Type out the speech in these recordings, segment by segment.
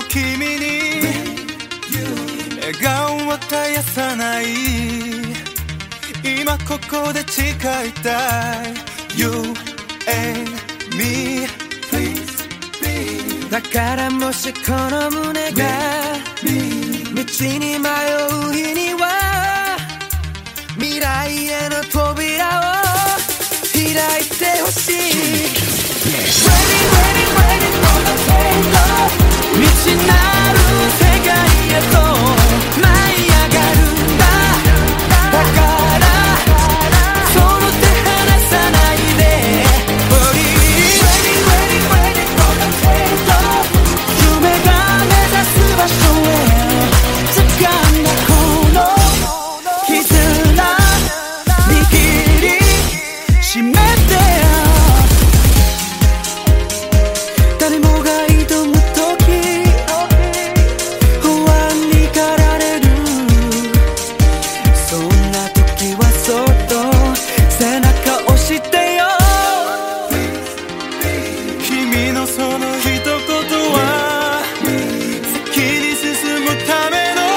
君に笑顔を絶やさない今ここで誓いたい You and me Please be だからもしこの胸が道に迷う日には未来への扉を開いてほしい Ready, ready, ready for the takeoff 未知なる世界へと舞い上がるんだだからその手離さないで Ready, ready, ready for the takeoff 夢が目指す場所へ掴んだこの絆握りしめて誰もが挑む時不安に駆られるそんな時はそっと背中押してよ君のその一言は先に進むための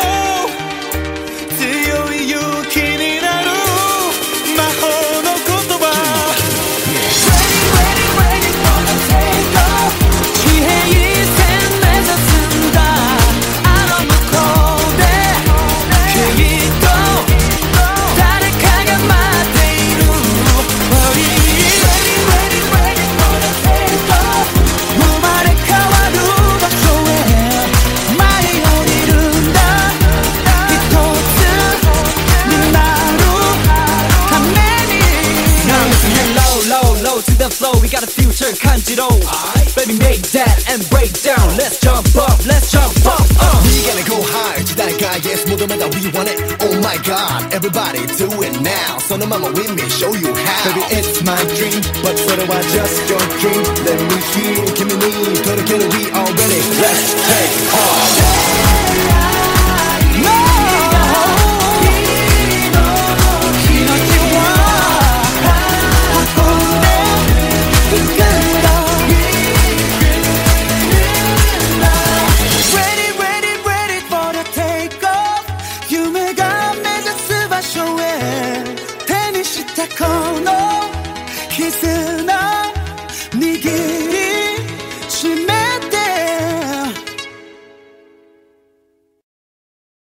強い勇気になる魔法の言葉 Ready, ready, ready for the takeoff 地平線目指すんだあの向こうできっと誰かが待っている Ready, ready, ready for the takeoff 生まれ変わる場所へ舞い降りるんだ一つになるために Now listen low, low, low to the flow We got a future 感じろ Baby make that and break down Let's jump up, let's jump up We gotta go high 時代が Yes 求めた We want it Oh my god Everybody do it now そのまま with me Show you how Baby it's my dream But それは just your dream Let me hear 君に届ける We are ready Let's take off Ready, ready, ready for the takeoff 夢が目指す場所へ手にしたこの絆